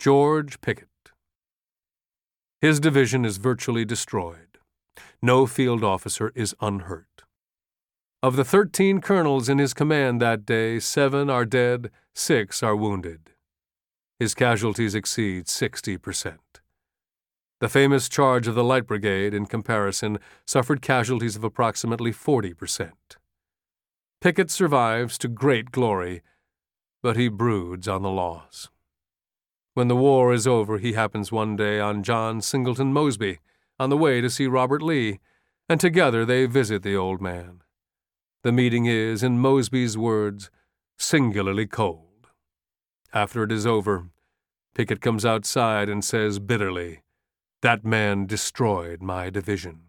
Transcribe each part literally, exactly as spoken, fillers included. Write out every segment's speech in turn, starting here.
George Pickett. His division is virtually destroyed. No field officer is unhurt. Of the thirteen colonels in his command that day, seven are dead, six are wounded. His casualties exceed sixty percent. The famous charge of the Light Brigade, in comparison, suffered casualties of approximately forty percent. Pickett survives to great glory, but he broods on the loss. When the war is over, he happens one day on John Singleton Mosby, on the way to see Robert Lee, and together they visit the old man. The meeting is, in Mosby's words, singularly cold. After it is over, Pickett comes outside and says bitterly, "That man destroyed my division."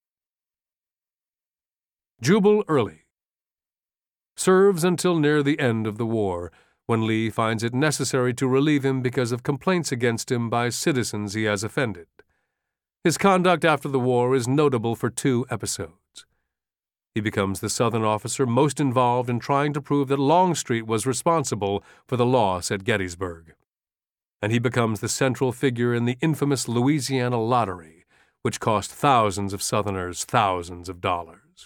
Jubal Early serves until near the end of the war, when Lee finds it necessary to relieve him because of complaints against him by citizens he has offended. His conduct after the war is notable for two episodes. He becomes the Southern officer most involved in trying to prove that Longstreet was responsible for the loss at Gettysburg. And he becomes the central figure in the infamous Louisiana Lottery, which cost thousands of Southerners thousands of dollars.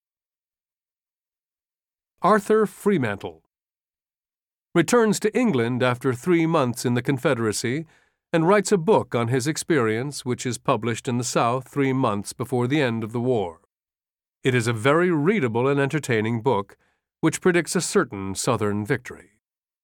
Arthur Fremantle returns to England after three months in the Confederacy and writes a book on his experience, which is published in the South three months before the end of the war. It is a very readable and entertaining book, which predicts a certain Southern victory.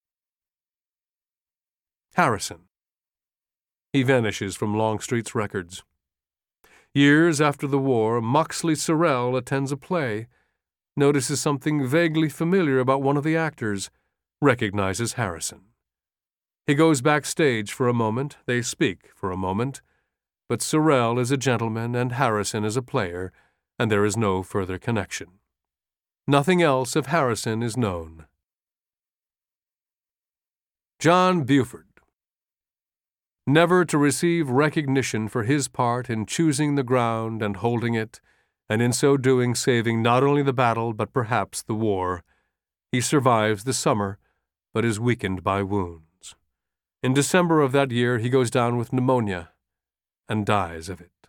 Harrison. He vanishes from Longstreet's records. Years after the war, Moxley Sorrell attends a play, notices something vaguely familiar about one of the actors, recognizes Harrison. He goes backstage for a moment, they speak for a moment, but Sorrell is a gentleman and Harrison is a player, and there is no further connection. Nothing else of Harrison is known. John Buford. Never to receive recognition for his part in choosing the ground and holding it, and in so doing saving not only the battle but perhaps the war, he survives the summer, but is weakened by wounds. In December of that year he goes down with pneumonia and dies of it.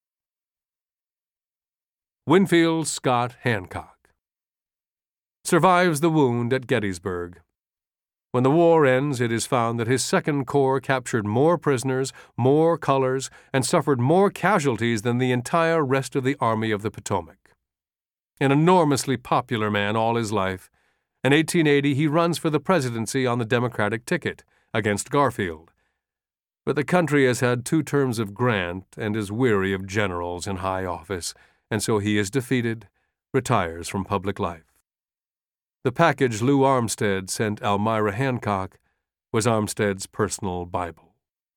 Winfield Scott Hancock survives the wound at Gettysburg. When the war ends, it is found that his Second Corps captured more prisoners, more colors, and suffered more casualties than the entire rest of the Army of the Potomac. An enormously popular man all his life, in eighteen eighty he runs for the presidency on the Democratic ticket against Garfield. But the country has had two terms of Grant and is weary of generals in high office, and so he is defeated, retires from public life. The package Lou Armstead sent Almira Hancock was Armstead's personal Bible.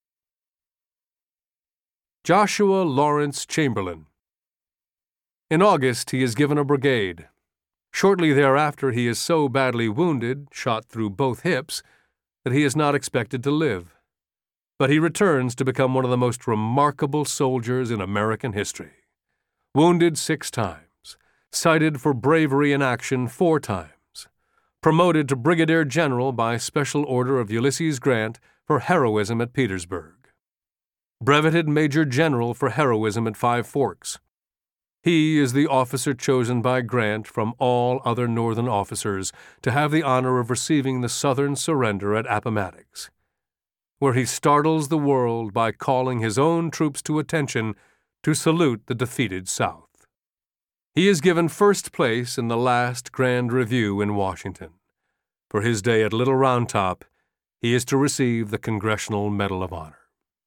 Joshua Lawrence Chamberlain. In August he is given a brigade. Shortly thereafter he is so badly wounded, shot through both hips, that he is not expected to live. But he returns to become one of the most remarkable soldiers in American history. Wounded six times, cited for bravery in action four times, promoted to brigadier general by special order of Ulysses Grant for heroism at Petersburg, breveted major general for heroism at Five Forks. He is the officer chosen by Grant from all other Northern officers to have the honor of receiving the Southern surrender at Appomattox, where he startles the world by calling his own troops to attention to salute the defeated South. He is given first place in the last Grand Review in Washington. For his day at Little Round Top, he is to receive the Congressional Medal of Honor.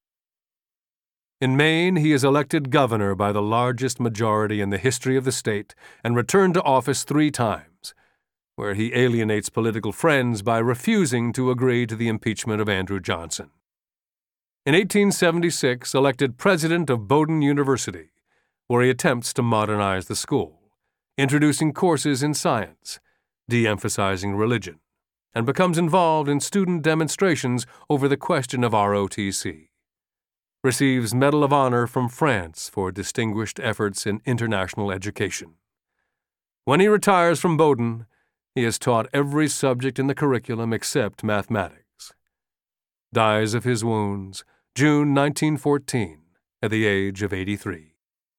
In Maine, he is elected governor by the largest majority in the history of the state and returned to office three times, where he alienates political friends by refusing to agree to the impeachment of Andrew Johnson. In eighteen seventy-six, elected president of Bowdoin University, where he attempts to modernize the school, introducing courses in science, de-emphasizing religion, and becomes involved in student demonstrations over the question of R O T C. Receives Medal of Honor from France for distinguished efforts in international education. When he retires from Bowdoin, he has taught every subject in the curriculum except mathematics. dies of his wounds, June nineteen fourteen, at the age of eighty-three.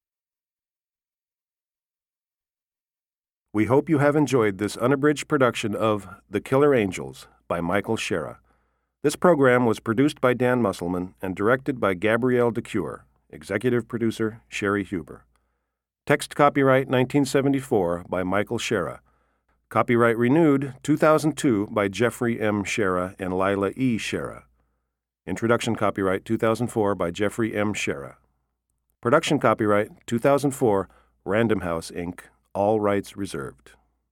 We hope you have enjoyed this unabridged production of The Killer Angels by Michael Shera. This program was produced by Dan Musselman and directed by Gabrielle DeCure, executive producer Sherry Huber. Text copyright nineteen seventy-four by Michael Shera. Copyright renewed two thousand two by Jeffrey M. Shera and Lila E. Shera. Introduction copyright two thousand four by Jeffrey M. Shera. Production copyright two thousand four, Random House, Incorporated. All rights reserved.